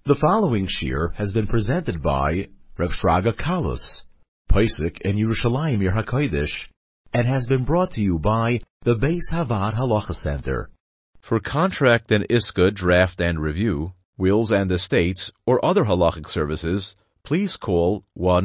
The following shir has been presented by Reb Shraga Kalus, Pesach in Yerushalayim Yer HaKodesh, and has been brought to you by the Beis Havad Halacha Center. For contract and ISKA draft and review, wills and estates, or other halachic services, please call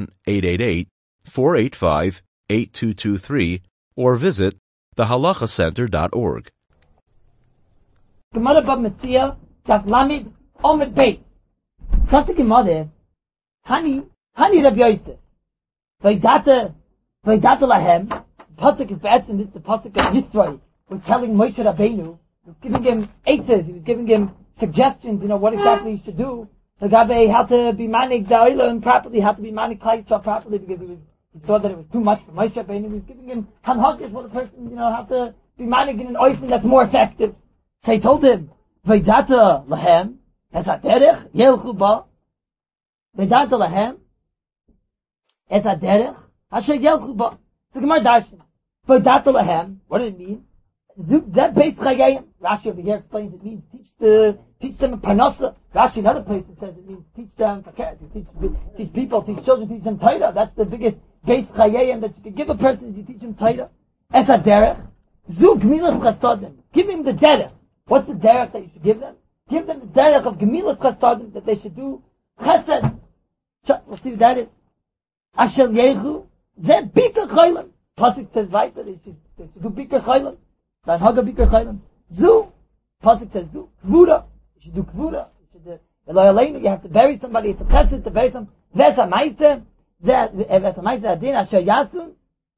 1-888-485-8223 or visit thehalachacenter.org. Gemara Bab Metzia, Daf Lamed, Omed Beis. Sagt die Gemara, Hani Rabbi Yosef. Vaydata lahem. Pasuk is bad, and this is the Pasuk of Yisrael. Was telling Moshe Rabbeinu, was giving him eitzes, he was giving him suggestions, what exactly he should do. Lagabe how to be manik da'olam properly, how to be manik Klal Yisrael properly, because he saw that it was too much for Moshe Rabbeinu. He was giving him hanhagos for the person, how to be manik in an oifen that's more effective. So he told him, Vaydata lahem, es haderech yelchu ba. Vaydata lahem, es haderech asher yelchu ba. So Gemara darshan. Vaydata lahem, what did it mean? That Beis Chagayim. Rashi over here explains it means teach them a parnasa. Rashi another place it says it means teach them, teach people, teach children, teach them Torah. That's the biggest Beis Chagayim that you can give a person is you teach him Torah. Es haderech, zu gemilas chasadim. Give him the derech. What's the derech that you should give them? Give them the derech of gemilas chasadim, that they should do chesed. We'll see what that is. Asher yehu, ze bikar chaylim. Pasuk says right that they should do bikar chaylim. That haga bikar chaylim. Zu. Pasuk says zu. Kvura. You should do kvura. You should do Eloi Aleinu. You have to bury somebody. It's a chesed to bury some. Vesa maise. Vesa maise adin. Asher yasun.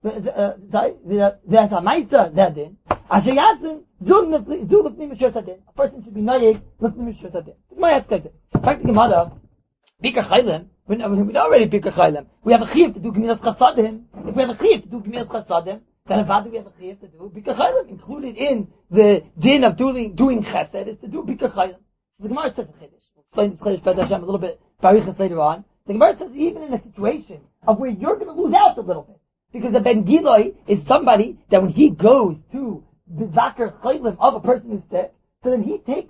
Vesa maise adin. Asher yasun. Zu lefnim mishur adin. A person should be noyeg lefnim mishur adin. My ask like that. In fact, the Gemara, bikar chaylim. We know already bikar chaylim. We have a chiyuv to do gemilas chasadim. If we have a chiyuv to do gemilas chasadim, then about we have a chiyuv to do bikar chaylim. Included in the din of doing chesed is to do bikar chaylim. So the Gemara says a chiddush. We'll explain this chiddush B'ez Hashem a little bit barichas later on. The Gemara says even in a situation of where you're going to lose out a little bit, because a ben giloi is somebody that when he goes to the zakar chaylim of a person who's sick, so then he takes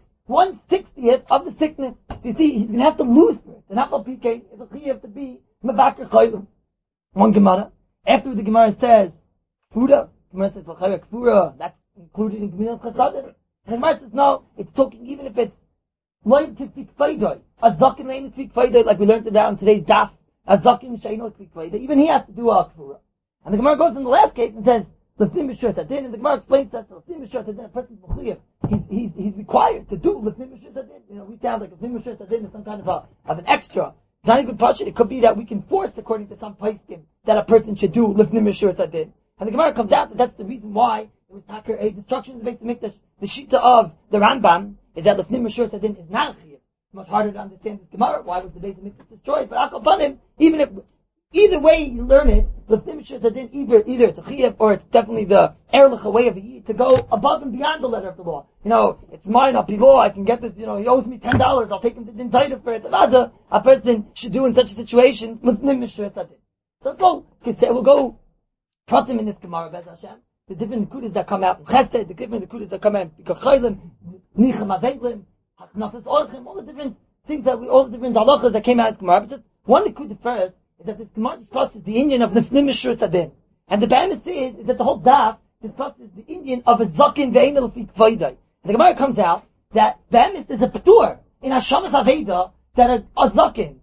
1/60th of the sickness. So you see, he's going to have to lose for it. And not PK is a chiyuv to be mevakar chaylim. One Gemara. After the Gemara says kfura, Gemara says l'chayra kfura. That's included in gemilas chasadim. And the Gemara says no. It's talking even if it's loyd k'fik faydoi, a zakin lein k'fik faydoi, like we learned about in today's daf. A zakin sheino k'fik faydoi. Even he has to do a kfura. And the Gemara goes in the last case and says l'fnim b'shur tzadin. And the Gemara explains that l'fnim b'shur tzadin, a person's mechuyev. He's required to do l'fnim b'shur tzadin. We sound like l'fnim b'shur tzadin is some kind of an extra. It's not even pashut. It could be that we can force, according to some poskim, that a person should do l'fnim b'shur tzadin. And the Gemara comes out that that's the reason why there was takar a destruction of the Beis Hamikdash. The shita of the Rambam is that l'fnim b'shur tzadin is not a chiyuv. It's much harder to understand this Gemara. Why was the Beis Hamikdash destroyed? But I'll upon him, even if either way you learn it, l'fnim b'shur tzadin, either it's a chiyuv or it's definitely the erlich way of a yid to go above and beyond the letter of the law. It's mine, I'll be law, I can get this, he owes me $10, I'll take him to Din Torah for it. A person should do in such a situation, l'fnim b'shur tzadin. So let's go, we'll go pratim in this Gemara, B'ez Hashem. The different nekudas that come out in Chesed, the different nekudas that come out in Bikar Chaylim, Nichem Aveilim, Hachnasas Orchim, all the different things all the different halachas that came out in this Gemara. But just one nekuda first is that this Gemara discusses the Indian of l'fnim b'shur tzadin. And the Bahamas is that the whole daf discusses the Indian of a zakin ve'ein l'fik vaydai. And the Gemara comes out that Bahamas is a p'tur in Hashamas Aveda that a zakin,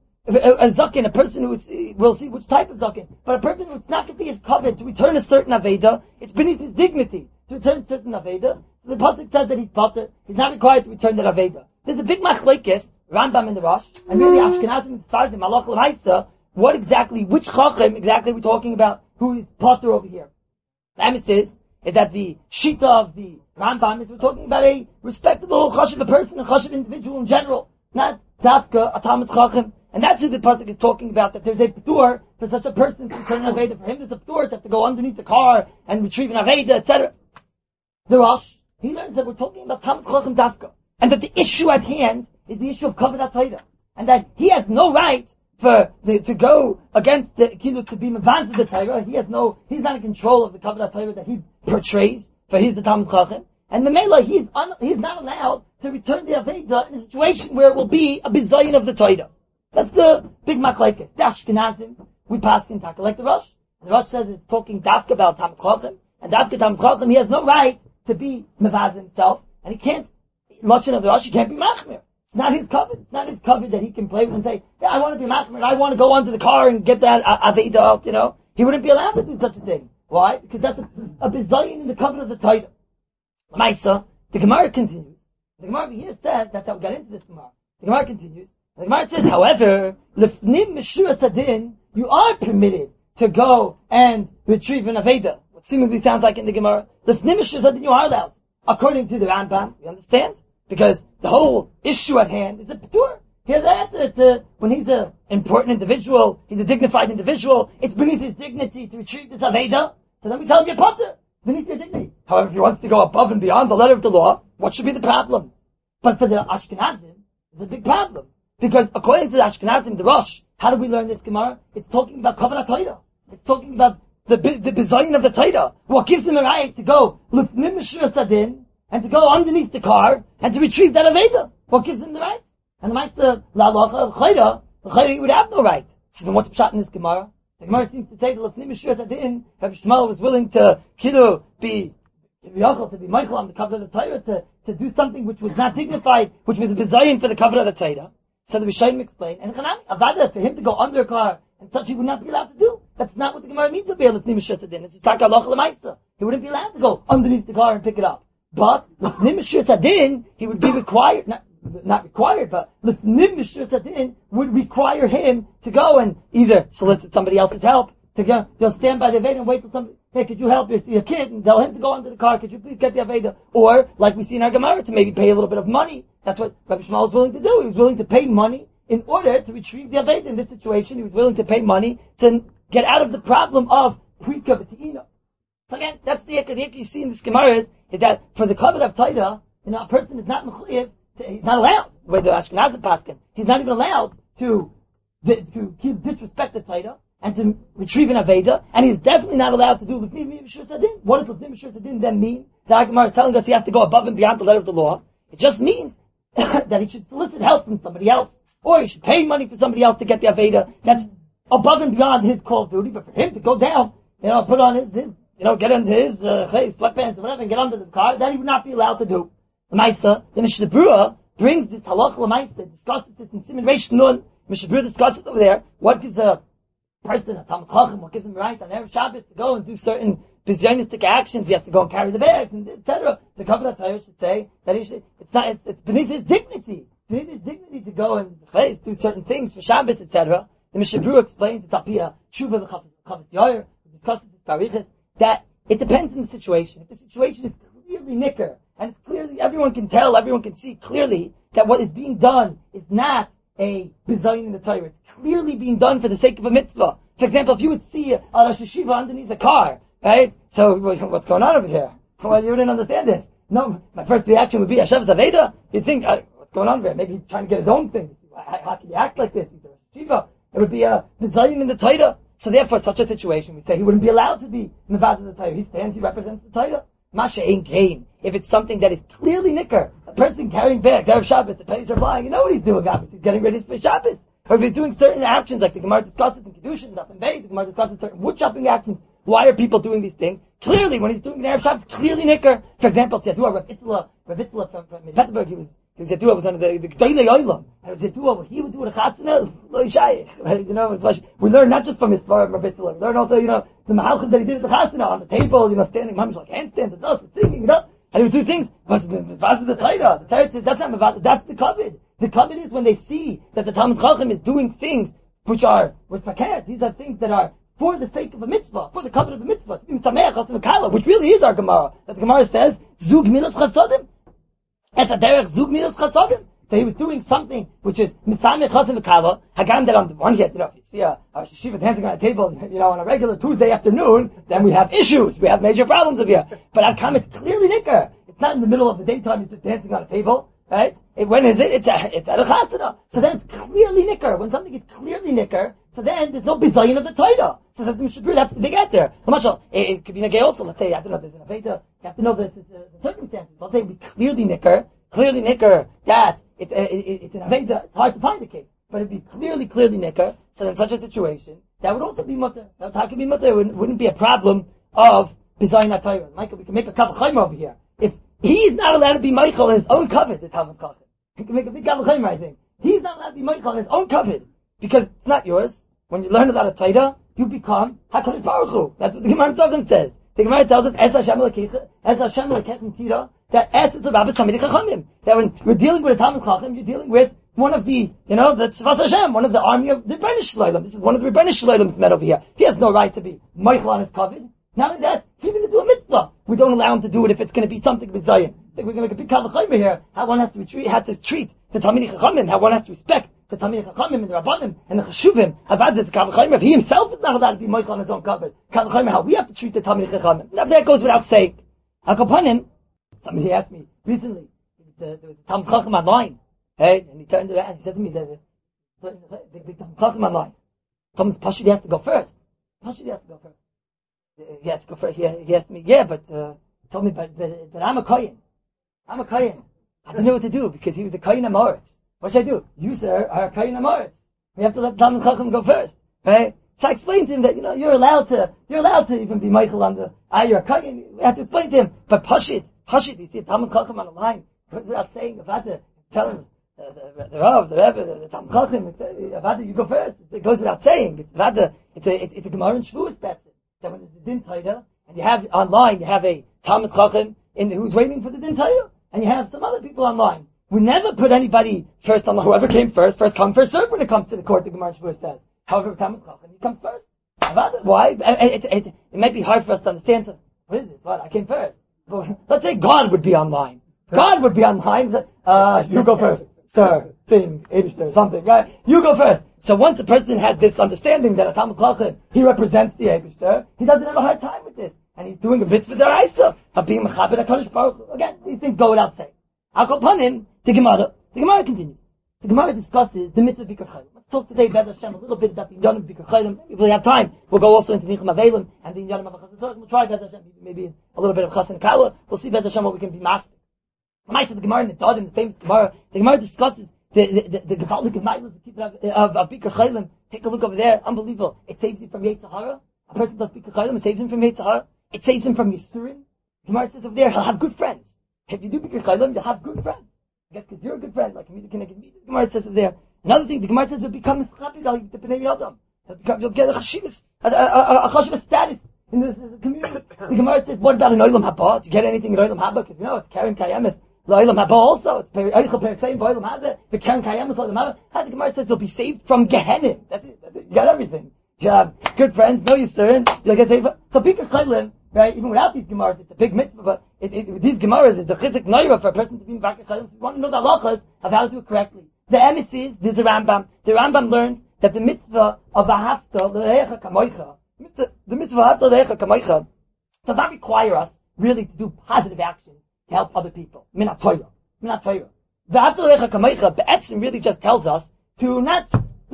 a person who we'll see which type of zakin, but a person who it's not going to be as covered to return a certain Aveda, it's beneath his dignity to return a certain Aveda. The pasuk says that he's potter, he's not required to return that Aveda. There's a big machlokes, Rambam in the Rosh, and really Ashkenazim and Sephardim, Malach l'maisa, what exactly, which chacham exactly we're talking about, who is potter over here. The emes is that the shita of the Rambam is we're talking about a respectable chashiv, a person, a chashiv individual in general, not dafka, a talmid chacham. And that's who the pasuk is talking about, that there's a p'tur for such a person to return an Aveda. For him there's a p'tur to have to go underneath the car and retrieve an Aveda, etc. The Rosh, he learns that we're talking about talmid chacham dafka. And that the issue at hand is the issue of Kavod Torah. And that he has no right to go against the Kilu to be Mavaz the Torah. He's not in control of the Kavod Torah that he portrays, for he's the Talmid Chacham. And Memela, he is not allowed to return the Aveda in a situation where it will be a bizayin of the Torah. That's the big machlekes. The Ashkenazim, we pass in Taka like the Rosh. And the Rosh says it's talking dafka about Talmid Chacham, and dafka Talmid Chacham, he has no right to be mevaz himself, and he can't, Lashon of the Rosh, he can't be machmir. It's not his covet. It's not his covet that he can play with and say, yeah, I want to be machmir, I want to go onto the car and get that Aveda out, you know. He wouldn't be allowed to do such a thing. Why? Because that's a bizayin in the covet of the Torah. Maisa, the Gemara continues. The Gemara here says, that's how we got into this Gemara. The Gemara continues. The Gemara says, however, lefnim mishura sadin, you are permitted to go and retrieve an Aveda. What seemingly sounds like in the Gemara. Lefnim mishura sadin, you are allowed. According to the Rambam, we understand? Because the whole issue at hand is a patur. He has answered when he's an important individual, he's a dignified individual, it's beneath his dignity to retrieve this Aveda. So then we tell him you're patur. Beneath your dignity. However, if he wants to go above and beyond the letter of the law, what should be the problem? But for the Ashkenazim, it's a big problem. Because according to the Ashkenazim, the Rosh, how do we learn this Gemara? It's talking about Kavanah Torah. It's talking about the bizayin of the Torah. What gives him a right to go Lufnim Mishur Sadin, and to go underneath the car, and to retrieve that Aveda? What gives him the right? And the Maisa, La Lacha, the Chayra, he would have no right. So then what's the pshat in this Gemara? The Gemara seems to say that Lefnim Mishur Sadin, Rabbi Shmuel was willing to be Michael on the cover of the Torah, to do something which was not dignified, which was a bizayin for the cover of the Torah. So the Rishonim explain, and Chanami, Avada, for him to go under a car, and such he would not be allowed to do. That's not what the Gemara means to be Lefnim Mishur Sadin. This is Taka Aloch L'Maisa. He wouldn't be allowed to go underneath the car and pick it up. But Lefnim Mishur Sadin, he would be required, not required, but Lefnim Mishur Sadin would require him to go and either solicit somebody else's help, to go, they'll stand by the Aveda and wait till somebody, hey, could you help your kid, and tell him to go under the car, could you please get the Aveda? Or, like we see in our Gemara, to maybe pay a little bit of money. That's what Rabbi Shmuel was willing to do. He was willing to pay money in order to retrieve the Aveda. In this situation, he was willing to pay money to get out of the problem of pre-kavatino. So again, that's the ikar. The ikar you see in this Gemara is that for the covet of Torah, a person is not mechuyev, he's not allowed, the way the Ashkenazim paskin, he's not even allowed to disrespect the Torah and to retrieve an Aveda, and he's definitely not allowed to do Lefnim Mishur Sadin. What does Lefnim Mishur Sadin then mean? The Gemara is telling us he has to go above and beyond the letter of the law. It just means that he should solicit help from somebody else, or he should pay money for somebody else to get the Aveda. That's above and beyond his call of duty, but for him to go down, put on his get into his sweatpants or whatever and get under the car, that he would not be allowed to do. The Maisa, the Mishnah Berurah brings this halach l'maisa, discusses this in Siman Reish Nun. Mishnah Berurah discusses over there what gives a person, a Talmid Chacham, what gives him right on Erev Shabbos to go and do certain bizyonistic actions. He has to go and carry the bag, etc. The Kavanah Torah should say that it's beneath his dignity. Beneath his dignity to go and do certain things for Shabbos, etc. The Mishnah Berurah explains to Tapia, Tshuva v'Chavos Yair, discusses the Tarichas, that it depends on the situation. If the situation is clearly nicker, and it's clearly, everyone can tell, everyone can see clearly that what is being done is not a bizayin in the Torah. It's clearly being done for the sake of a mitzvah. For example, if you would see a Rosh Yeshiva underneath a car, right? So, what's going on over here? Well, you wouldn't understand this. No, my first reaction would be, Hashem Zaveda. You'd think, what's going on over here? Maybe he's trying to get his own thing. How can he act like this? He's a Rosh Yeshiva. It would be a bizayin in the Torah. So therefore, such a situation, we'd say he wouldn't be allowed to be Nevad of the Torah. He stands, he represents the Torah. Masha ain't gain. If it's something that is clearly nicker, a person carrying bags, Erev Shabbos, the pennies are flying, you know what he's doing, obviously. He's getting ready for Shabbos. Or if he's doing certain actions, like the Gemara discusses in Kedushin, Daf and Beis, the Gemara discusses certain wood chopping actions. Why are people doing these things? Clearly, when he's doing an Erev Shabbos, clearly nicker. For example, Tzadua, Rav Itzla from Peterburg, he was Tzadua, was under the G'dolei Olam. And it was Tzadua, what he would do at a Chatzana, lo yishayich. We learn not just from his Rav Itzla, we learn also, the Mahalchim that he did at the Chatzana, on the table, standing, mamish like handstands, and us, with singing, and he would do things, must have been Mavaz of the Torah. The Torah says, that's not Mavaz, that's the covet. The covet is when they see that the Talmid Chacham is doing things which are, with fakir, these are things that are for the sake of a mitzvah, for the covet of a mitzvah, to be mitzameach, chasim v'kala, which really is our Gemara. That the Gemara says, Zug milas chasodim. Es aderech zug milas chasodim. So he was doing something which is mitzameach, chasim v'kala, hagam that on the one hand, if you see a yeshiva dancing on a table, on a regular Tuesday afternoon, then we have issues, we have major problems over here. But Hakam, it's clearly nicker. It's not in the middle of the daytime, he's just dancing on a table. Right? When is it? It's at a chasana. So then it's clearly nicker. When something is clearly nicker, So then there's no bizayin of the Torah. So that's the big there. It could be negay also. Let's say, I don't know, there's an aveda. You have to know the circumstances. Let's say it would be clearly nicker that it's an aveda. It's hard to find the case, but it'd be clearly nicker. So in such a situation, that would also be mutter. That would be mutter. It wouldn't be a problem of bizayin Torah. Michael, we can make a kavod chaymer over here. If he's not allowed to be Michael in his own kavod, the Talmud Chacham. He can make a big kavod chaymer, I think. He's not allowed to be Michael in his own kavod. Because it's not yours. When you learn about a Torah, you become HaKadosh Baruch Hu. That's what the Gemara Tzachim says. The Gemara tells us, Es Hashem Lekechem Tira, that Es is a Rabbis Talmidei Chachamim. That when you're dealing with a Talmud Chacham, you're dealing with one of the, the Tzvas Hashem, one of the army of the Rebbeinu Shloim. This is one of the Rebbeinu Shloim's met over here. He has no right to be Michael on his kavod. Not only that, he's going to do a mitzvah. We don't allow him to do it if it's going to be something with Zion. I think we're going to make a big kavod chaymer here. How one has to treat the Talmidei Chachamim. How one has to respect the Talmidei Chachamim and the Rabbanim and the Cheshuvim. About this kavod chaymer, if he himself is not allowed to be Michael on his own kavod chaymer, how we have to treat the Talmidei Chachamim. Now that goes without saying. Akapanim. Somebody asked me recently. There was a Talmid Chacham online, right? And he turned around and he said to me, "There's a big Talmid Chacham online. Thomas Pashid has to go first. Yes, go first. He asked me, but told me, but I'm a Kohen. I don't know what to do because he was a Kohen Amoritz. What should I do? You, sir, are a Kohen Amoritz. We have to let Talmid Chacham go first, right? So I explained to him that you're allowed to even be Michael on the you're a Kohen. We have to explain to him, but Pashit. You see a Talmid Chacham on the line goes without saying about to tell him the Rav, the Rebbe, the Talmid Chacham. You go first. It goes without saying. It's a Gemara in Shavuos that's it. That when there's a Din Torah, and you have online, you have a Talmid Chacham who's waiting for the Din Torah, and you have some other people online. We never put anybody first on whoever came first come, first serve when it comes to the court, the Gemara Shavuos says. However, Talmid Chacham, he comes first. Why? It might be hard for us to understand. What is it? What? I came first. But let's say God would be online. You go first. Sir, thing, Eibishter, something, right? You go first. So once a person has this understanding that a Talmid Chacham, he represents the Eibishter, he doesn't have a hard time with this. And he's doing a mitzvah d'oraisa of being mechaber HaKadosh Baruch Hu. Again, these things go without saying. I'll go upon him, the Gemara continues. The Gemara discusses the mitzvah of Bikur Chaylim. Let's talk today, Bez Hashem, a little bit about the Inyanim of Bikur Chaylim. If we have time, we'll go also into Nichum Avelim and the Inyanim of Chassan. We'll try, Bez Hashem, maybe a little bit of Chassan Kala. We'll see, Bez Hashem, what we can be master. The mitzvah of the Gemara in the Dodim, the famous Gemara. The Gemara discusses the Gevaldik of Bikur Chaylim. Take a look over there. Unbelievable. It saves you from Yetzer Hara. A person does Bikur Chaylim, it saves him from Yetzer Hara. It saves him from Yisurin. The Gemara says over there, he'll have good friends. If you do Bikur Chaylim, you'll have good friends. I guess because you're a good friend, like me, the Gemara says over there. Another thing, the Gemara says you'll become Mitzchapid, you'll get a chashivas status in this community. The Gemara says, what about an Olam Haba? To get anything in Olam Haba? Because it's Karen Kayemis. Olam Haba also. It's Eichel Peretzayim, Olam Haba. The Karen Kayemis, Olam Haba. How the Gemara says you'll be saved from Gehenna. That's it. You got everything. You have good friends, no Yisurin, you'll get saved. So Bikur Chaylim, right, even without these Gemaras, it's a big mitzvah, but with these Gemaras, it's a chizik naira for a person to be in Bikur Chaylim. So you want to know the halachas of how to do it correctly. The emes is, there's a Rambam. The Rambam learns that the mitzvah of Ahavta l'recha kamoicha, the mitzvah of Ahavta l'recha kamoicha, does not require us really to do positive actions to help other people. Minat Torah. The Ahavta l'recha kamoicha, be'etzim really just tells us to not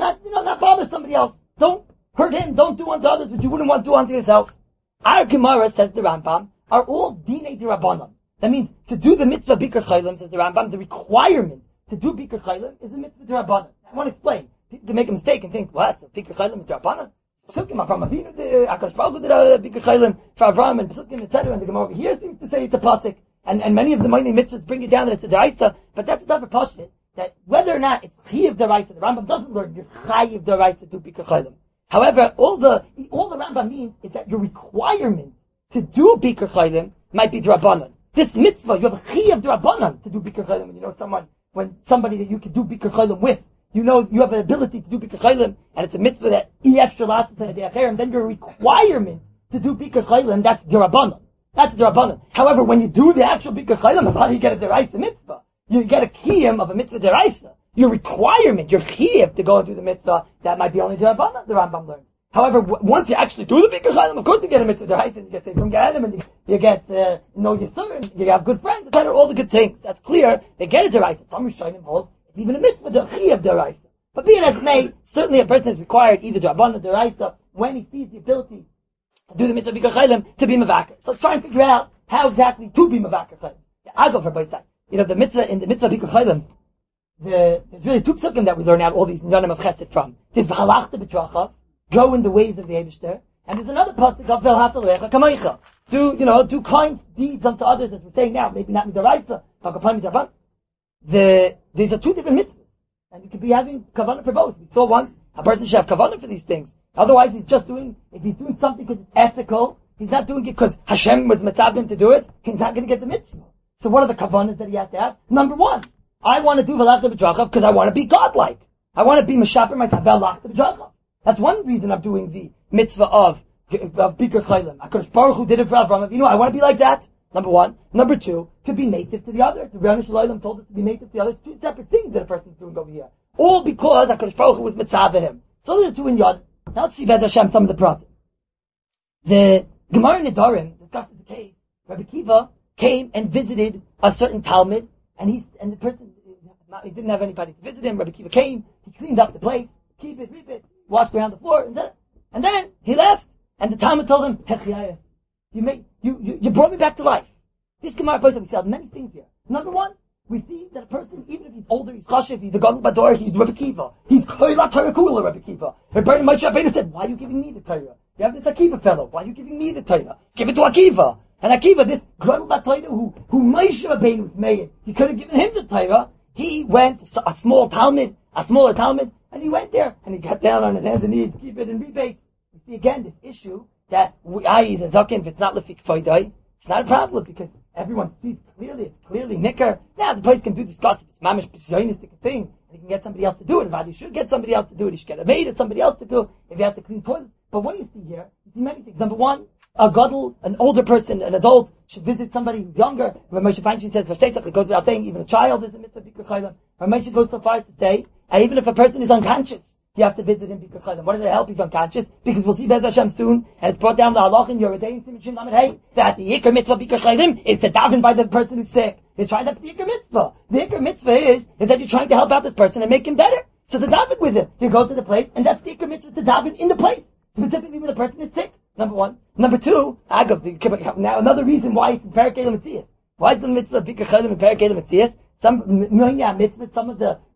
bother somebody else. Don't hurt him. Don't do unto others what you wouldn't want to do unto yourself. Our Gemara, says the Rambam, are all dinei d'Rabbanan. That means to do the mitzvah Bikur Chaylim, says the Rambam, the requirement to do Bikur Chaylim is a mitzvah d'Rabbanan. I want to explain. People can make a mistake and think, what? So Bikur Chaylim is d'Rabbanan? Pesukim from Avinu, HaKadosh Baruch Hu did Bikur Chaylim for Avraham and Pesukim, etc. And the Gemara over here seems to say it's a pasuk. And many of the minor mitzvahs bring it down that it's a d'Oraisa, but that's the type of pasuk that whether or not it's Chiyav d'Oraisa, the Rambam doesn't learn you're Chayiv d'Oraisa to do Bikur Chaylim. However, all the Rambam means is that your requirement to do Bikur Chaylim might be d'Rabbanan. This mitzvah, you have a Chiyav d'Rabbanan to do Bikur Chaylim. When you know somebody that you can do Bikur Chaylim with, you know you have the ability to do Bikur Chaylim, and it's a mitzvah that EF Shalasas and Adeacher, then your requirement to do Bikur Chaylim, that's d'Rabbanan. That's d'Rabbanan. However, when you do the actual Bikur Chaylim, how do you get a d'Oraisa mitzvah? You get a Kiyam of a mitzvah d'Oraisa. Your requirement, your chiyuv to go and do the mitzvah, that might be only d'Rabbanan, the Rambam learns. However, once you actually do the Bikur Chaylim, of course you get a mitzvah d'Oraisa, you get saved from Gehenna, and you get know Yisurin, you have good friends, etc. All the good things. That's clear. They get a d'Oraisa. Some Rishonim hold it's even a mitzvah chiyuv d'Oraisa. But be it as it may, certainly a person is required either Rabbanan or Deraisa when he sees the ability to do the mitzvah Bikkur Chaylim to be Mavakar. So let's try and figure out how exactly to be Mavakar Chaylim. I'll go for both sides. The mitzvah, in the mitzvah Bikkur Chaylim, there's really two psukim that we learn out all these Nyanim of Chesed from. There's V'halachta b'trachav, go in the ways of the Eibishter, and there's another pasuk of V'halachta l'recha kamaycha. Do kind deeds unto others, as we're saying now, maybe not midaraisa, but kapan midaban. These are two different mitzvahs. And you could be having kavanah for both. We saw once, a person should have kavanah for these things. Otherwise, if he's doing something because it's ethical, he's not doing it because Hashem was mitzvah him to do it, he's not going to get the mitzvah. So what are the kavanahs that he has to have? Number one, I want to do V'halachta b'trachav because I want to be godlike. I want to be Meshaper myself, V'halachta b'trachav. That's one reason I'm doing the mitzvah of Bikkur Chaylim. HaKadosh Baruch Hu did it for Avraham Avinu. I want to be like that. Number one. Number two, to be native to the other. The Rebbeinu Shalom told us to be native to the other. It's two separate things that a person's doing over here. All because HaKadosh Baruch Hu was mitzvah him. So those are two in Yod. Now let's see Bez Hashem some of the pratim. The Gemara in Nedarim discusses the case. Rabbi Kiva came and visited a certain Talmud, and the person, he didn't have anybody to visit him. Rabbi Kiva came, he cleaned up the place, keep it, reap it, washed around the floor, and then he left. And the Talmud told him, Hechiyayas, you brought me back to life. This Gemara person, we see many things here. Number one, we see that a person, even if he's older, he's chashiv, he's a gadol bador, he's Rabbi Kiva, he's koilat Torah kula Rabbi Kiva. Rabbi Moshe Rabbeinu said, why are you giving me the Torah? You have this Akiva fellow, why are you giving me the Torah? Give it to Akiva. And Akiva, this gadol bador who Moshe Rabbeinu was made, he could have given him the Torah. He went, a smaller Talmud, and he went there, and he got down on his hands and knees, keep it in rebate. You see again, this issue, that he's a zaken, if it's not lefik foidai, it's not a problem because everyone sees clearly, it's clearly nicker. Now the place can discuss if it's mamish b'sionistic thing, and he can get somebody else to do it. If he should get somebody else to do it, he should get a maid or somebody else to do it. If he has to clean toilets. But what do you see here? You see many things. Number one, a gadol, an older person, an adult, should visit somebody who's younger. When Moshe Feinstein says, it goes without saying, even a child is a mitzvah bikkur chaylim. Moshe goes so far as to say, even if a person is unconscious, you have to visit him bikkur chaylim. What does it help? He's unconscious. Because we'll see Bez Hashem soon, and it's brought down the halach in Yoreh Dein Siman Shin Lamed Hey, that the ikar mitzvah bikkur chaylim is to daven by the person who's sick. That's the ikar mitzvah. The ikar mitzvah is that you're trying to help out this person and make him better. So to daven with him, you go to the place, and that's the ikar mitzvah to daven in the place, specifically when the person is sick. Number one. Number two, now another reason why it's in Perek Elam Metzias. Why is the mitzvah bikkur chaylim in Perek Elam Metzias? Some mitzvahs, some of the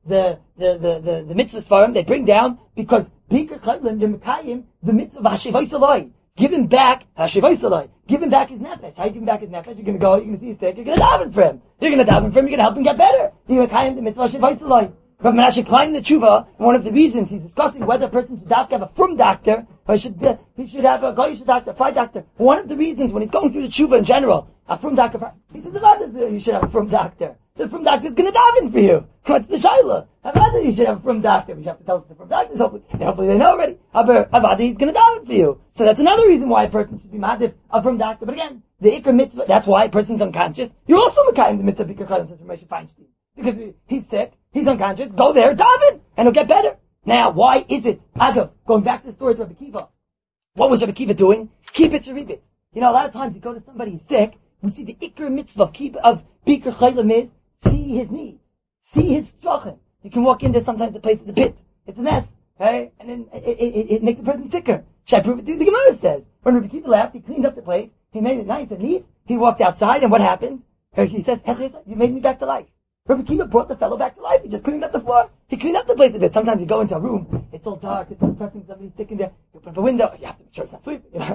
mitzvahs for him, they bring down because bikkur chaylim, you're mekayim the mitzvah hashivos aloi. Give him back hashivos aloi. Give him back his nefesh. How you give him back his nefesh? You're going to go, you're going to see his sick, you're going to daven for him. You're going to help him get better. You're mekayim the mitzvah hashivos aloi. Rabbi Menashe Klein in the Tshuva, one of the reasons he's discussing whether a person should have a frum doctor, or he should have a goyish doctor, a fry doctor. One of the reasons when he's going through the Tshuva in general, a frum doctor, he says, you should have a frum doctor. The frum doctor is going to daven for you. What's the shayla? Avada, you should have a frum doctor. We have to tell us the frum doctors, hopefully they know already. Avada, he's going to daven for you. So that's another reason why a person should be madif a frum doctor. But again, the ikar mitzvah, that's why a person's unconscious. You're also makayim the mitzvah bikkur chaylim, says Moshe Feinstein. Because he's sick, he's unconscious, go there, daven, and he'll get better. Now, why is it? Agav, going back to the story of Rabbi Kiva. What was Rabbi Kiva doing? Keep it to read it. A lot of times you go to somebody who's sick, we see the ikar mitzvah of bikkur chaylim is, see his needs, see his strachan. You can walk in there, sometimes the place is a pit, it's a mess, right? And then it makes the person sicker. Should I prove it to you? The Gemara says, when Rabbi Kiva left, he cleaned up the place, he made it nice and neat, he walked outside, and what happened? He says, you made me back to life. Rabbi Kiva brought the fellow back to life. He just cleaned up the floor. He cleaned up the place a bit. Sometimes you go into a room, it's all dark, it's depressing, somebody's sick in there. You open up a window, you have to make sure it's not sleeping. You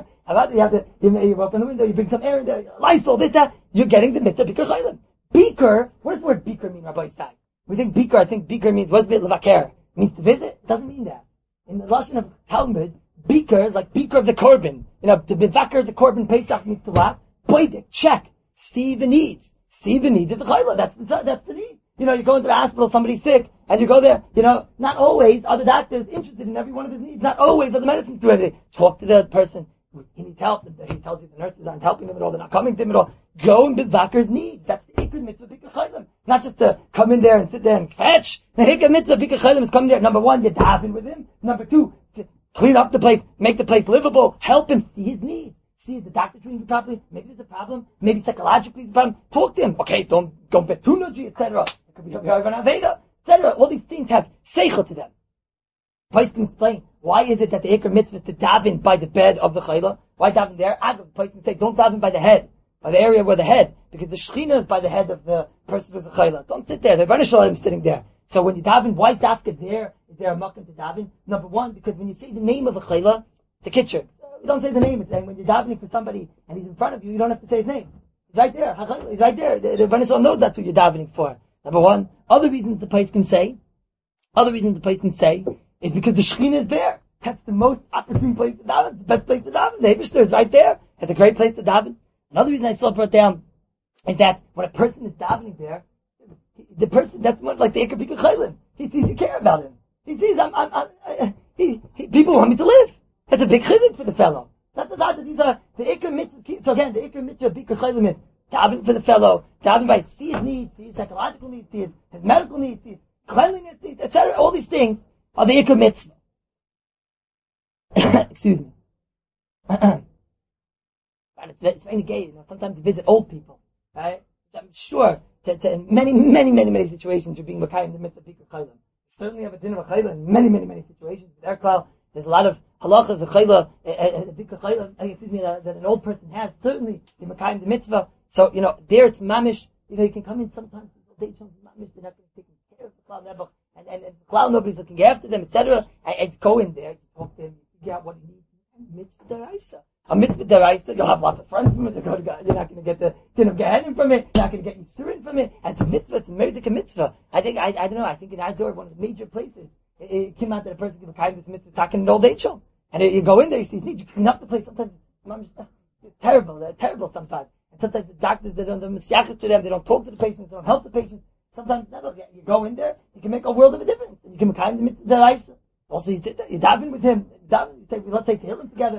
open the window, you bring some air in there, Lysol, this, that. You're getting the mitzvah bikkur chaylim. Beaker, what does the word beaker mean, Rabbi Isai? I think beaker means, what's bit levaker? It means to visit? It doesn't mean that. In the Lashon of Talmud, beaker is like beaker of the korban. To bevaker the korban Pesach means to what? Boidik, check. See the needs. See the needs of the chayla. That's the need. You go into the hospital, somebody's sick, and you go there, not always are the doctors interested in every one of his needs. Not always are the medicines do everything. Talk to the person. He needs help. He tells you the nurses aren't helping him at all. They're not coming to him at all. Go and bevaker's needs. That's the ikar mitzvah bikkur chaylim. Not just to come in there and sit there and fetch. The ikar mitzvah bikkur chaylim is come there. Number one, you daven with him. Number two, to clean up the place, make the place livable, help him see his needs. See if the doctor treating you properly. Maybe there's a problem. Maybe psychologically there's a problem. Talk to him. Okay, don't betunaji, etc. It could be Aveda, etc. All these things have seichel to them. Place can explain, why is it that the Iker mitzvah is to daven by the bed of the chayla? Why daven there? Place can say, don't daven by the head, by the area where the head, because the Shekhinah is by the head of the person who's a chayla. Don't sit there. The Rebbeinu Shalom is sitting there. So when you daven, why dafka there? Is there a makom to daven? Number one, because when you say the name of a chayla, it's a kitcher. You don't say the name. It's like when you're davening for somebody and he's in front of you, you don't have to say his name. He's right there. He's right there. The Rebbeinu Shalom knows that's what you're davening for. Number one. Other reasons the place can say is because the Shekhinah is there. That's the most opportune place to daven. The best place to daven. The Eibishter is right there. It's a great place to daven. Another reason I saw brought down is that when a person is davening there, the person, that's more like the Iker Bika Chaylim. He sees you care about him. He sees, people want me to live. That's a big chiddush for the fellow. It's not the fact that these are the Iker Mitzvah. So again, the Iker Mitzvah Bika Chaylim is daven for the fellow, daven by see his needs, see his psychological needs, see his medical needs, see his cleanliness needs, etc. All these things are the Iker Mitzvah. Excuse me. It's very gay, sometimes you visit old people, right? I'm sure that in many situations you're being Makayim the Mitzvah Bika Chaylim. You certainly have a dinner of Chayla in many situations. There's a lot of halachas of Chayla, Bika Chaylim, that an old person has, certainly the Makayim the Mitzvah. So, there it's mamish, you can come in sometimes, they're not going to take care of the Klal Nebuch, and Klal, nobody's looking after them, etc. And go in there, you talk to them, you figure out what he needs. Mitzvah Daraisa. A mitzvah deraisa, you'll have lots of friends from it. You're not going to get the din of Gehenim from it. You're not going to get Yisurin from it. And it's a mitzvah. It's a meritic mitzvah. I don't know. I think in our door, one of the major places, it came out that a person can kind this mitzvah talking an old age home. And you go in there, you see his needs. You clean up the place. Sometimes it's terrible. They're terrible sometimes. And sometimes the doctors, they don't misyachas to them. They don't talk to the patients. They don't help the patients. Sometimes never. You go in there, you can make a world of a difference. And you can kind the mitzvah deraisa. Also, you sit there, you daven with him. Let's take Tehillim together.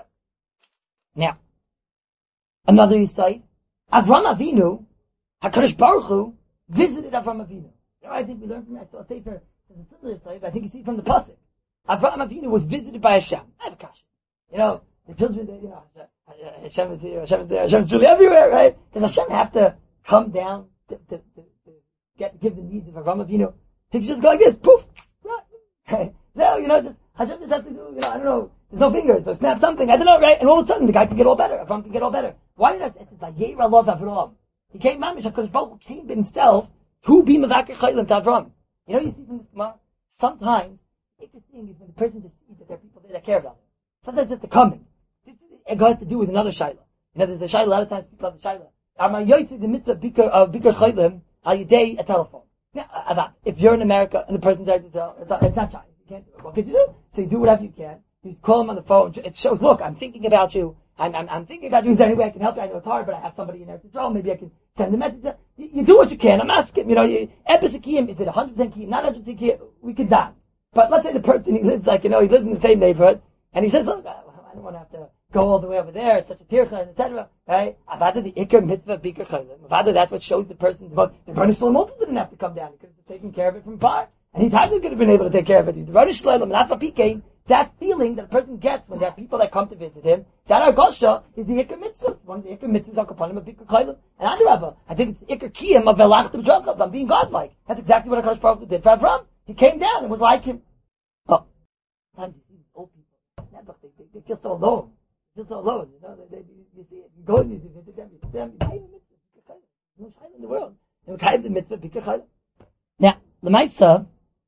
Now, another insight. Avram Avinu, HaKadosh Baruch Hu, visited Avram Avinu. I think we learned from that. I saw a sefer, it's a similar insight, but I think you see it from the pasuk. Avram Avinu was visited by Hashem. I have a kasha. The children, Hashem is here, Hashem is there, Hashem is really everywhere, right? Does Hashem have to come down to give the needs of Avram Avinu? He can just go like this, poof, right? So, Hashem just has to do, I don't know, there's no fingers, so snap something, I don't know, right? And all of a sudden, the guy can get all better, Avram can get all better. Why did I, it's like, Yeira love Avram. He came, Mamish, HaKadosh Baruch Hu came himself to be Mevakir Chaylim to Avram. You see from this Gemara, sometimes, the thing is when the person just sees that there are people there that care about him. Sometimes just the coming. It has to do with another Shaila. There's a Shaila, a lot of times people have the Shaila. Amar Yoitzi, the mitzvah of Bikar Chaylim, al Yidei, a telephone. Now, if you're in America and the person's there to tell, it's not China. You can't do it. What could you do? So you do whatever you can. You call him on the phone. It shows, look, I'm thinking about you. I'm thinking about you. Is there any way I can help you? I know it's hard, but I have somebody in there to tell. Maybe I can send a message. You do what you can. I'm asking, Epis Kiyim, is it 100% Kiyim? Not 100% Kiyim. We could die. But let's say the person, he lives he lives in the same neighborhood, and he says, look, I don't want to have to go all the way over there. It's such a tircha, etc. Right? Avada the Iker mitzvah bikar chaylim. Avada, that's what shows the person. But the Rebbeinu Shalom also didn't have to come down. He could have taken care of it from far. And he could have been able to take care of it. He's the Rebbeinu Shalom, and Afapike, that feeling that a person gets when there are people that come to visit him, that Argosha is the Iker mitzvah. It's one of the Iker mitzvahs of Kapanim of bikar chaylim. And Adarabba, I think it's the Iker kiyam of velachtem dracham, of being godlike. That's exactly what HaKadosh Baruch Hu did for Avram. He came down and was like him. Oh, sometimes you see old people, they feel so alone. They feel so alone, you see it. You go and you visit them, you pay the mitzvah, no shayla in the world. You pay the mitzvah, bikar chaylim. Now, L'maisa,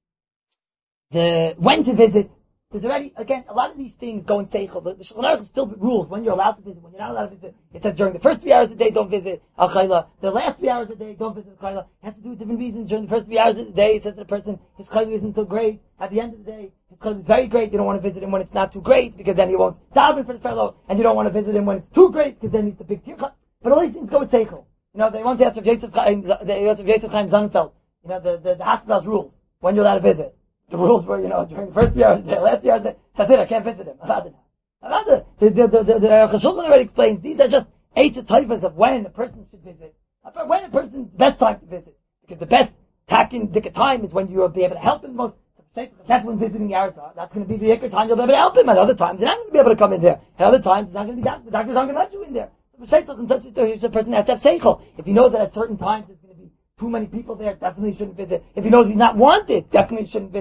when to visit, there's already, again, a lot of these things go in Seichel. The Shulchan Aruch is filled with rules. When you're allowed to visit, when you're not allowed to visit. It says during the first 3 hours of the day, don't visit Al Chayla. The last 3 hours of the day, don't visit Al Chayla. It has to do with different reasons. During the first 3 hours of the day, it says that a person, his Chayla isn't so great. At the end of the day, his Chayla is very great. You don't want to visit him when it's not too great, because then he won't daven for the fellow. And you don't want to visit him when it's too great, because then he's a big tircha. But all these things go with Seichel. They want to ask for Yosef Chaim Sonnenfeld. The hospital's rules. When you're allowed to visit. The rules were, during the first 3 hours of the day, last 3 hours of the day, that's it, I can't visit him. The Chashulchan already explains, these are just 8 types of when a person should visit. When a person's best time to visit. Because the best time is when you will be able to help him most. That's when visiting hours are. That's going to be the Iker time you'll be able to help him. At other times, you're not going to be able to come in there. At other times, it's not going to be the doctors aren't going to let you in there. So a person has to have seichel. If he knows that at certain times there's going to be too many people there, definitely shouldn't visit. If he knows he's not wanted, definitely shouldn't visit.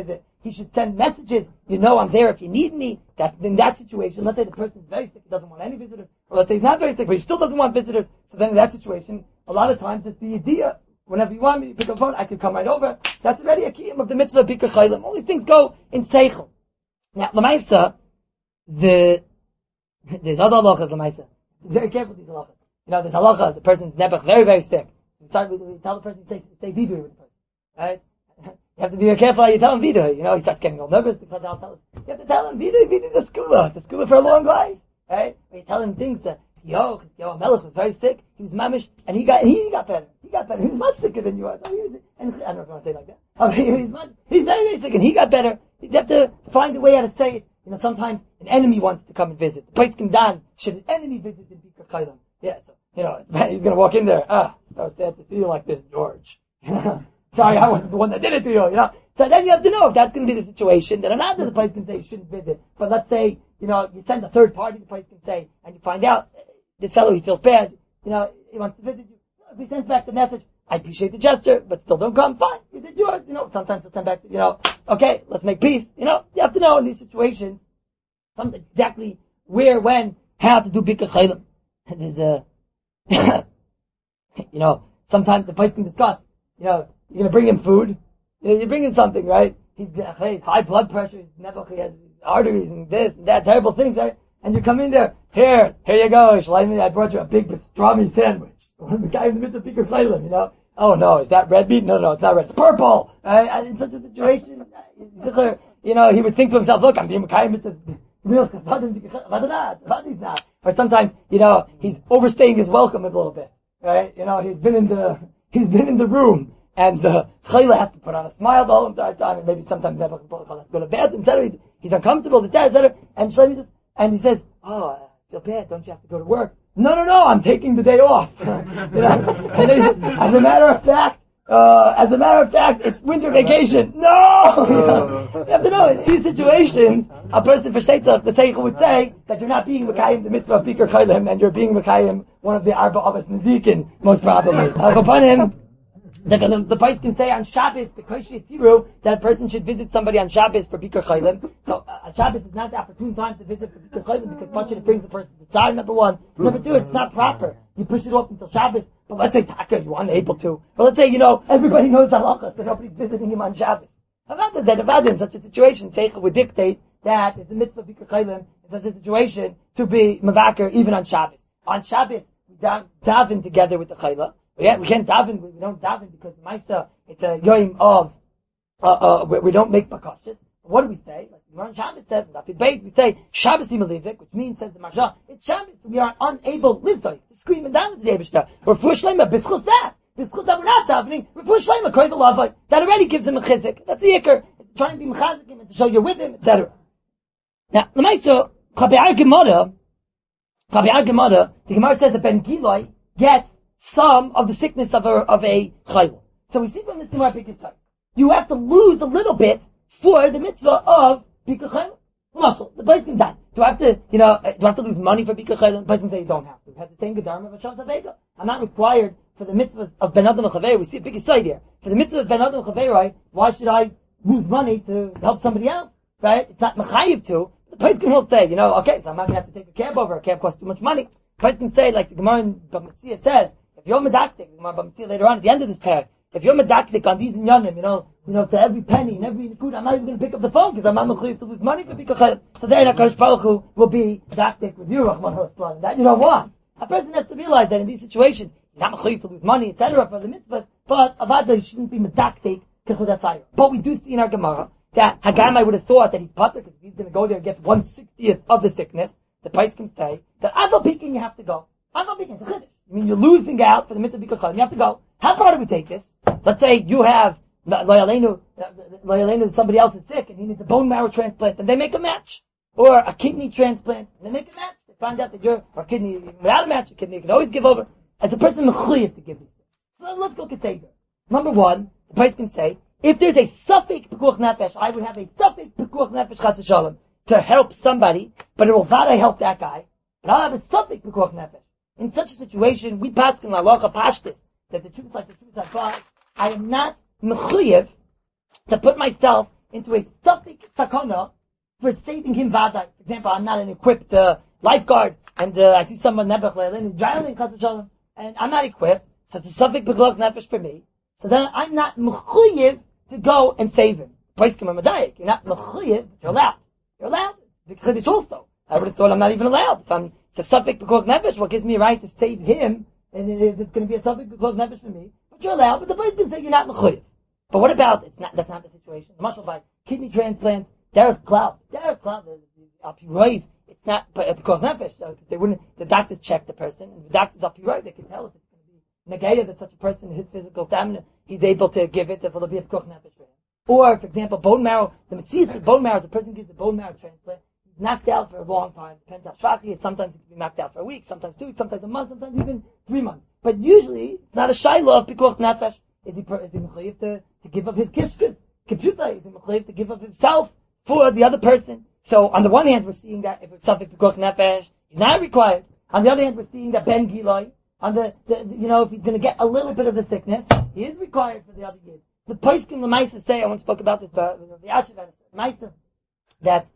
he should send messages. You know, I'm there if you need me. That in that situation, let's say the person is very sick, he doesn't want any visitors, or let's say he's not very sick, but he still doesn't want visitors. So then in that situation, a lot of times it's the idea. Whenever you want me to pick up the phone, I can come right over. That's already a kiyum of the mitzvah of Bikkur Chaylim. All these things go in seichel. Now, Lamaisa, there's other halachas, Lamaisa. Very careful with these halachas. You know, there's halacha, the person's nebuch, very, very sick. We tell the person to say vidu with the person. Right? You have to be very careful how you tell him vidu. You know, he starts getting all nervous because I'll tell him. You have to tell him vidu is a skula. It's a skula for a long life. Right? When you tell him things that Yo Melech was very sick, he was mamish, and he got better. He got better. He was much sicker than you are. And I don't know if I want to say it like that. He's very, very sick, and he got better. You have to find a way how to say it. You know, sometimes an enemy wants to come and visit. The place came down. Should an enemy visit in Bikkur Chaylim? Yeah, so, you know, he's gonna walk in there. So sad to see you like this, George. Sorry, I wasn't the one that did it to you, you know. So then you have to know if that's gonna be the situation, that another the place can say you shouldn't visit. But let's say, you know, you send a third party, the place can say, and you find out, this fellow, he feels bad, you know, he wants to visit you. If he sends back the message, I appreciate the gesture, but still don't come, fine, you did yours, you know, sometimes he'll send back, you know, okay, let's make peace, you know, you have to know in these situations, something exactly where, when, how to do Bikkur Chaylim. There's you know, sometimes the place can discuss, you know, you're gonna bring him food, you know, you bring him something, right? He's high blood pressure, he has arteries and this and that, terrible things, right? And you come in there, here you go, Shlomi, I brought you a big pastrami sandwich. The guy in the midst of Bikkur Chaylim, you know. Oh no, is that red meat? No, it's not red, it's purple! Right? And in such a situation, you know, he would think to himself, look, I'm being Mekayim, it's not. Or sometimes, you know, he's overstaying his welcome a little bit, right? You know, he's been in the room, and the chayla has to put on a smile the whole entire time, and maybe sometimes has to go to bed, etc. He's uncomfortable, etc. And Shlomi and he says, oh, I feel bad, don't you have to go to work? No, I'm taking the day off. You know? And then he says, as a matter of fact, it's winter vacation. No! You have to know, in these situations, a person for Shteitzach, the Seichel would say that you're not being Mekayim the mitzvah of Bikkur Chaylim, and you're being Mekayim one of the Arba Avos Nezikin, most probably. Upon him, the price can say on Shabbos, because that a person should visit somebody on Shabbos for Bikkur Chaylim. So, on Shabbos is not the opportune time to visit for Bikkur Chaylim, because it brings the person to Tzar, number one. Number two, it's not proper. You push it off until Shabbos. But let's say Taka, you aren't able to. But let's say, you know, everybody knows Halakha, so nobody's visiting him on Shabbos. About in such a situation, Seichel would dictate that it's a mitzvah Bikkur Chaylim in such a situation to be Mavakar even on Shabbos. On Shabbos, we daven together with the Chayla. Yeah, we can't daven, we don't daven because the Maisa, it's a yoim of, we don't make bakashas. What do we say? Like the Gemara on Shabbos says, in Dafid Beis, we say, Shabbos imalizik, which means, says the Marsha, it's Shabbos, we are unable, lizoy, to scream and down at the Eibishter. Or Refuah Shleima, b'schus that we're not davening, Refuah Shleima, koy v'lavay. That already gives him a chizik. That's the ikr. It's trying to be mechazik him and to show you're with him, etc. Now, the Maisa, Chabe'ar Gemara, the Gemara says that Ben Giloi gets some of the sickness of a chayla. So we see from this Gemara Bikkur Chaylim, you have to lose a little bit for the mitzvah of Bikkur Chaylim. Muscle. The place can die. Do I have to lose money for Bikkur Chaylim? The place can say you don't have to. It has the same gedarma of a Shabbos Aveda. I'm not required for the mitzvahs of Ben Adam Chaveirah. We see a big side here. For the mitzvah of Ben Adam Chaveirah, why should I lose money to help somebody else? Right? It's not mechayiv to. The place can will say, okay, so I'm not going to have to take a cab over. A cab costs too much money. The place can say, like the Gemara in Bamitzia says, if you're medaktik, the Gemara in Bamitzia later on at the end of this parak, if you're medaktik on these inyanim, to every penny and every nikud, I'm not even going to pick up the phone because I'm not mechayiv to lose money for Bikkur Chaylim. So then HaKadosh Baruch Hu will be medaktik with you, Rahman HaLaslan. That you don't want. A person has to realize that in these situations, he's not mechayiv to lose money, etc. for the mitzvahs, but avada, he shouldn't be medaktik kechudas hayr. But we do see in our Gemara that Hagamai would have thought that he's patur because if he's going to go there and get 1/60th of the sickness, the price can say that Aval Peking you have to go. Aval Peking, it's a chiddush. I mean, you're losing out for the mitzvah Bikkur Chaylim. You have to go. How far do we take this? Let's say you have Loyalenu, somebody else is sick and he needs a bone marrow transplant, and they make a match, or a kidney transplant, and they make a match. They find out that you're or kidney without a match, your kidney you can always give over. As a person mechuyev to give these things. So let's go Keseder. Number one, the price can say, if there's a suffix pekuach nefesh, I would have a suffix pekuach nefesh chas v'shalom to help somebody, but it will not help that guy. But I'll have a suffix pekuach nefesh. In such a situation, we pass in halacha pashtis that the truth like the truth I am not mechuyev to put myself into a suffix sakana for saving him vadai. For example, I'm not an equipped lifeguard, and I see someone nebuch leilin is drowning, and I'm not equipped, so it's a suffix b'koach nefesh for me. So then I'm not mechuyev to go and save him. You're not mechuyev, but you're allowed. You're allowed. Because it's also. I would have thought I'm not even allowed. If it's a suffix b'koach nefesh, what gives me a right to save him? And if it's going to be a suffix b'koach nefesh for me, but you're allowed. But the place can say you're not mechuyev. But what about, that's not the situation. The muscle by kidney transplants, Derek Cloud, Apiroiv, it's not, but because nefesh, the doctors check the person, and the doctors Apiroiv, they can tell if it's going to be negaya that such a person, his physical stamina, he's able to give it, if it'll be a pikuch nefesh for him. Or, for example, bone marrow, the metzias of bone marrow, as a person gives a bone marrow transplant, he's knocked out for a long time, depends how shvachi is, sometimes he can be knocked out for a week, sometimes 2 weeks, sometimes a month, sometimes even 3 months. But usually, it's not a shayla of pikuch nefesh. Is he mechayiv to give up his kishkas? Computer, is he mechayiv to give up himself for the other person? So on the one hand, we're seeing that if it's suffix b'koach nefesh, he's not required. On the other hand, we're seeing that ben giloi, on the if he's going to get a little bit of the sickness, he is required for the other yid. The poskim l'maisa say, I once spoke about this, but the Yashiv l'maisa, that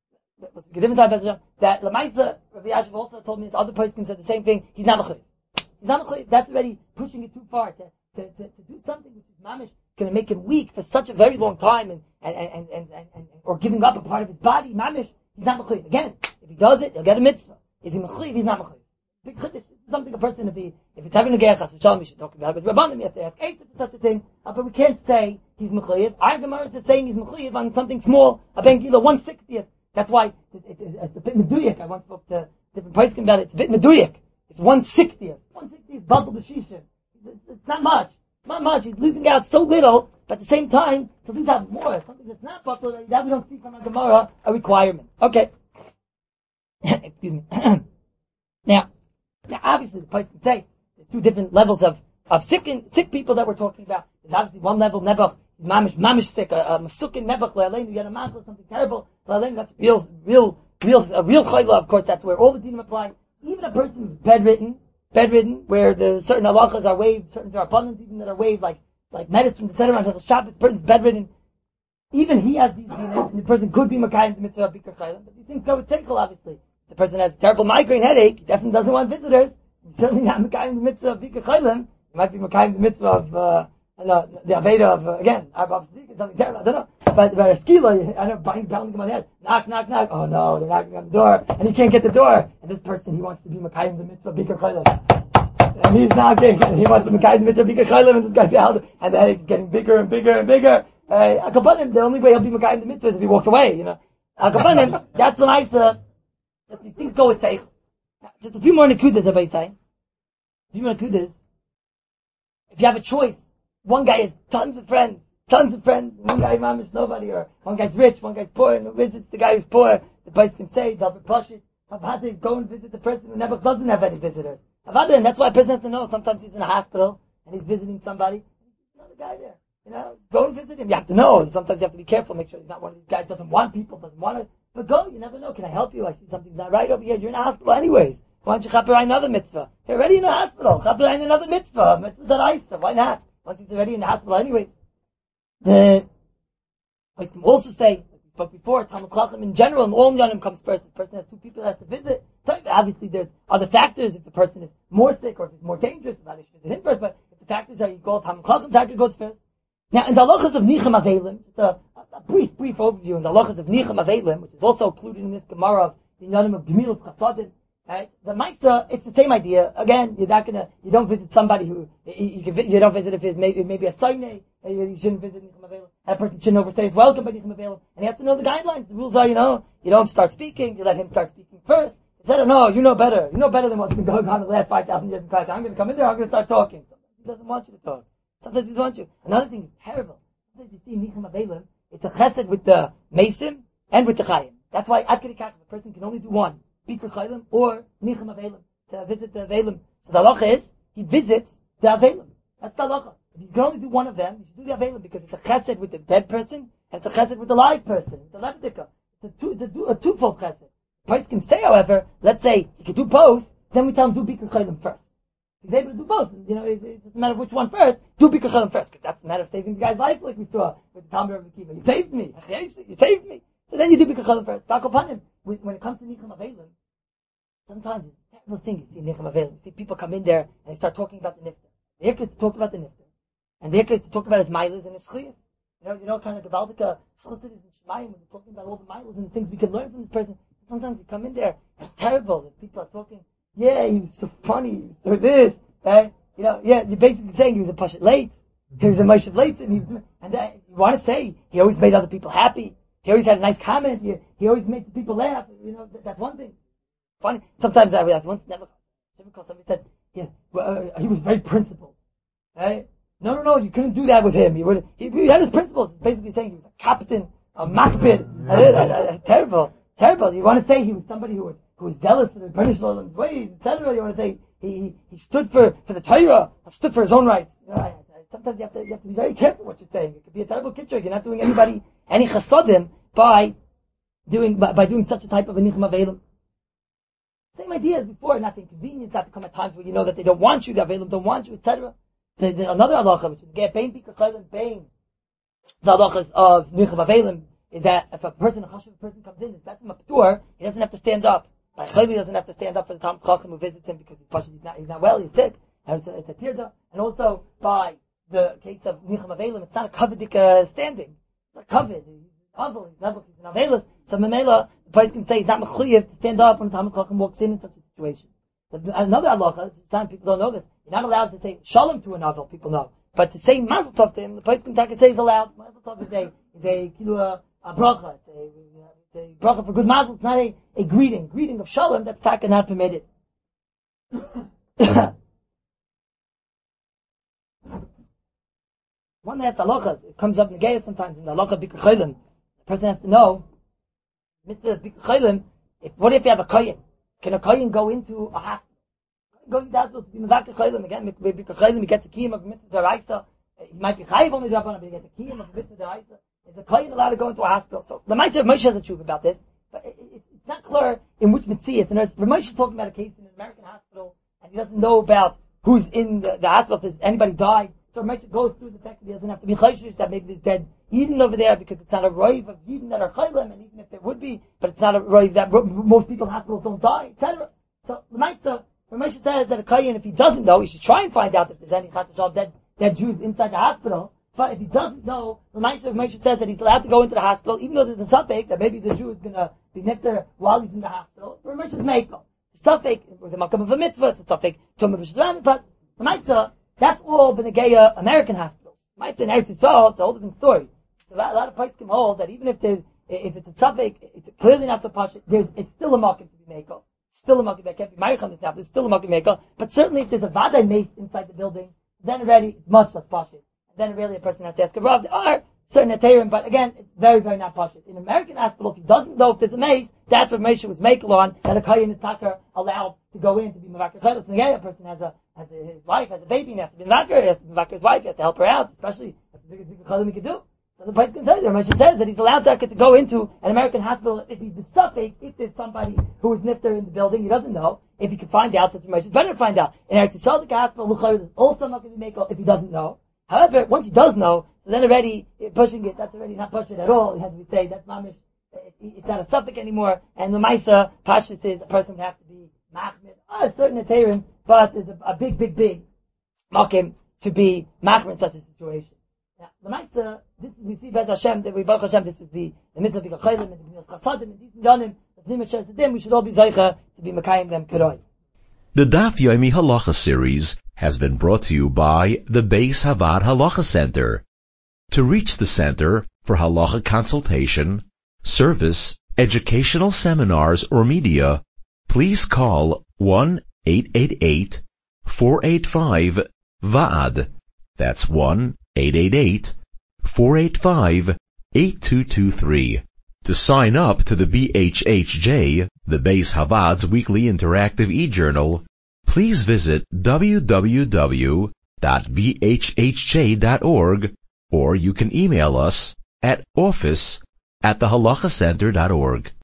l'maisa, Rabbi Yashiv also told me, his other poskim said the same thing. He's not mechayiv. He's not mechayiv. That's already pushing it too far to do something which is mamish going to make him weak for such a very long time and or giving up a part of his body, mamish, he's not mechuyev. Again, if he does it, he'll get a mitzvah. Is he mechuyev? He's not mechuyev. Big chiddush. Something a person, if it's having a gerachas, which we should talk about it, but Rabbanim has to ask Eitzah for such a thing, but we can't say he's mechuyev. Our Gemara is just saying he's mechuyev on something small, a ben gila, 1/60th. That's why it's a bit meduyak. I once spoke to different poskim about it. It's a bit meduyak. It's 1/60th. 1/60th bundle b'shishim. It's not much. Not much. He's losing out so little, but at the same time, to lose out more, something that's not popular, that we don't see from our Gemara, a requirement. Okay. Excuse me. Now, obviously, the place can say, there's 2 different levels of sick people that we're talking about. There's obviously one level, nebuch, mamish sick, a masukin nebuch, le'aleinu, you had a machla, something terrible, le'aleinu, that's a real chayla, of course, that's where all the dinim apply. Even a person who's bedridden, where the certain halachas are waived, certain drabanan even that are waived, like medicine, etc. Until the Shabbos, the person's bedridden. Even he has these dinim, and the person could be makayim the mitzvah of bikkur chaylim. But these things go with seichel, obviously. If the person has a terrible migraine headache, he definitely doesn't want visitors. He's certainly not makayim the mitzvah of bikkur chaylim. He might be makayim the mitzvah of the aveda of again Arba Tzedek, something terrible. I don't know. But a skila, I know, pounding him on the head. Knock, knock, knock. Oh no, they're knocking on the door, and he can't get the door. And this person, he wants to be makayim the mitzvah of bikkur chaylim. And he's knocking, and he wants to makayim the mitzvah of bikkur chaylim, and this guy's out, and the headache is getting bigger and bigger and bigger. Akapanim, the only way he'll be makayim the mitzvah is if he walks away. Akapanim, that's when I said these things go with seich. Just a few more nekudas, everybody say. A few more nekudas. If you have a choice, one guy has tons of friends, one guy mamish nobody, or one guy's rich, one guy's poor, and who visits the guy who's poor, the place can say, David Pashit, Havada, go and visit the person who never doesn't have any visitors. Havada, and that's why a person has to know, sometimes he's in a hospital, and he's visiting somebody, there's another guy there, go and visit him. You have to know, sometimes you have to be careful, make sure he's not one of these guys, doesn't want it, but go, you never know, can I help you? I see something's not right over here, you're in a hospital anyways. Why don't you chaper another mitzvah? You're already in a hospital, chaper another mitzvah daraisa, why not? Once he's already in the hospital anyways. I can also say, but before, Talmud Chacham in general, in all Yanim comes first. If the person has 2 people that has to visit, obviously there's other factors. If the person is more sick or if it's more dangerous, not should visit him first, but if the factors are you call Talmud Chacham, Taka goes first. Now, in the halachas of Nicham Avelim, just a brief overview in the halachas of Nicham Avelim, which is also included in this Gemara of the Yanim of Gemilas Chasadim. Right? The Maisa, it's the same idea. Again, you don't visit somebody who, you don't visit if it's maybe a Sainei, you shouldn't visit Nicham Avelim. And a person shouldn't overstay his welcome by Nicham Avelim. And he has to know the guidelines. The rules are, you don't start speaking, you let him start speaking first. Instead of, no, you know better than what's been going on the last 5,000 years in class. I'm going to come in there, I'm going to start talking. Sometimes he doesn't want you to talk. Sometimes he doesn't want you. Another thing is terrible. Sometimes you see Nicham Avelim, it's a chesed with the Mesim and with the Chayim. That's why, Ad Kedi Kach, a person can only do one. Bikkur Chaylim or Nicham Avelim, to visit the Avelim. So the halacha is, he visits the Avelim. That's the halacha. If you can only do one of them, you should do the Avelim, because it's a chesed with the dead person, and it's a chesed with the live person. It's a levitika. It's a twofold chesed. The price can say, however, let's say, he can do both, then we tell him do Bikkur Chaylim first. he's able to do both. You know, it's a matter of which one first. Do Bikkur Chaylim first, because that's a matter of saving the guy's life, like we saw with the Talmud of Akiva. You saved me. You saved me. So then you do Bikkur Chaylim first. Back upon him. When it comes to Nicham Avelim, sometimes it's a terrible thing you see in Nicham Avelim. You see people come in there and they start talking about the Nifter. The Ikr is to talk about the Nifter. And the Ikr is to talk about his milas and his chiyas. You know, kind of Gavaldika Schusid is in Shemayim when they're talking about all the milas and the things we can learn from this person. Sometimes you come in there and it's terrible that people are talking, yeah, he was so funny, he was so this, right? You know, yeah, you're basically saying he was a Pashat Leit, he was a Moshe Leitz, and you want to say he always made other people happy, he always had a nice comment, he always made the people laugh, you know, that's one thing. Funny. Sometimes I realized once, somebody said, yeah, he was very principled, right? No, you couldn't do that with him. He had his principles. It's basically saying he was a captain, a makbid. Terrible. You want to say he was somebody who was zealous for the British Lord's ways, etc. You want to say he stood for the Torah, stood for his own rights. You know, sometimes you have to be very careful what you're saying. It could be a terrible kitcher. You're not doing anybody any chasodim by doing such a type of a nichum avelim. Same idea as before, not the inconvenience, not to come at times where you know that they don't want you, the avelim don't want you, etc. Another halacha, which is the Bikkur Chaylim Bein, the halachas of nichum avelim, is that if a chashuv person comes in, it's best in a p'tur, he doesn't have to stand up. By Chayli, he doesn't have to stand up for the Talmud Chacham who visits him because he's not well, he's sick, and it's a tirda. And also by the case of nichum avelim, it's not a kavadik standing. It's not kavod. He's an avelis. So Memela, the place can say he's not mechuyev to stand up when the Talmud Chacham walks in such a situation. Another halacha, some people don't know this, you're not allowed to say shalom to an avel, people know. But to say mazel tov to him, the place can say is allowed. Mazel tov is a bracha. It's a bracha for good mazel. It's not a greeting of shalom. That's taka not permitted. One last halacha, it comes up in the Geya sometimes in the halacha Bikkur Chaylim. The person has to know mitzvah Bikkur Chaylim. What if you have a kohen? Can a kohen go into a hospital? Go into the hospital to be Bikkur Chaylim again. Bikkur Chaylim, he gets a kiyum of a mitzvah deraisa. He might be chayiv on the job, but he gets a kiyum of a mitzvah deraisa. Is a kohen allowed to go into a hospital? So the Meister of Moshe has a truth about this, but it's not clear in which mitzvah it's. And Moshe is talking about a case in an American hospital, and he doesn't know about who's in the hospital. If anybody died, so Moshe goes through the fact that he doesn't have to be chayshish that maybe there's dead Eden over there because it's not a roiv of Eden that are chaylim, and even if there would be, but it's not a roiv that most people in hospitals don't die, etc. So the Moshe says that a kohen, if he doesn't know, he should try and find out if there's any hospital dead Jews inside the hospital. But if he doesn't know, the Moshe says that he's allowed to go into the hospital, even though there's a suffix that maybe the Jew is going to be nifter while he's in the hospital. The Moshe's meiko. The suffix was a makam of a mitzvah. It's a suffix tumah b'shizram. But the Moshe, that's all b'negeya American hospitals. The Moshe in Eretz Yisrael, it's a whole different story. So a lot of poskim hold that even if it's a suffix, it's clearly not so pashut. It's still a makam to be meiko. Still a makam. I can't be married on this now, but it's still a makam meiko. But certainly, if there's a vaday mace inside the building, then already it's much less pashut. Then really a person has to ask a Rav. There are certain Ateirim, but again, it's very, very not pashut. In an American hospital, if he doesn't know if there's a maze, that's what Moshe was making on, that a kohen is taka allowed to go in to be Mevakar Chayil. So a person has his wife, has a baby, and has to be Mevakar, he has to be Mevakar's wife, he has to help her out, especially that's the biggest Chayil he could do. So the place can tell you, Moshe says that he's allowed to go into an American hospital if he's the suffix, if there's somebody who is nifter in the building, he doesn't know. If he can find out, such Moshe, it's better to find out. In Eretz Yisrael, the hospital, there's also not going to be Mekel if he doesn't know. However, once he does know, so then already pushing it, that's already not pushing at all. It has to be said, that's mamish, it's not a suffix anymore. And the Maisa, Pashas is a person would have to be machmir, a certain Ateirim, but there's a big makim to be machmir in such a situation. Now, the Maisa, this we see Bez Hashem, that we Baruch Hashem, this is the mitzvah Bikkur Chaylim, and the Gemilas Chasadim, and these Yonim, the Zimah Shesadim, we should all be Zaycha to be Makayim them Keroi. The Daf Yomi Halacha series has been brought to you by the Beis Havad Halacha Center. To reach the center for halacha consultation, service, educational seminars, or media, please call 1-888-485-VAAD. That's 1-888-485-8223. To sign up to the BHHJ, the Beis Havad's weekly interactive e-journal, please visit www.bhhj.org, or you can email us at office@thehalachacenter.org.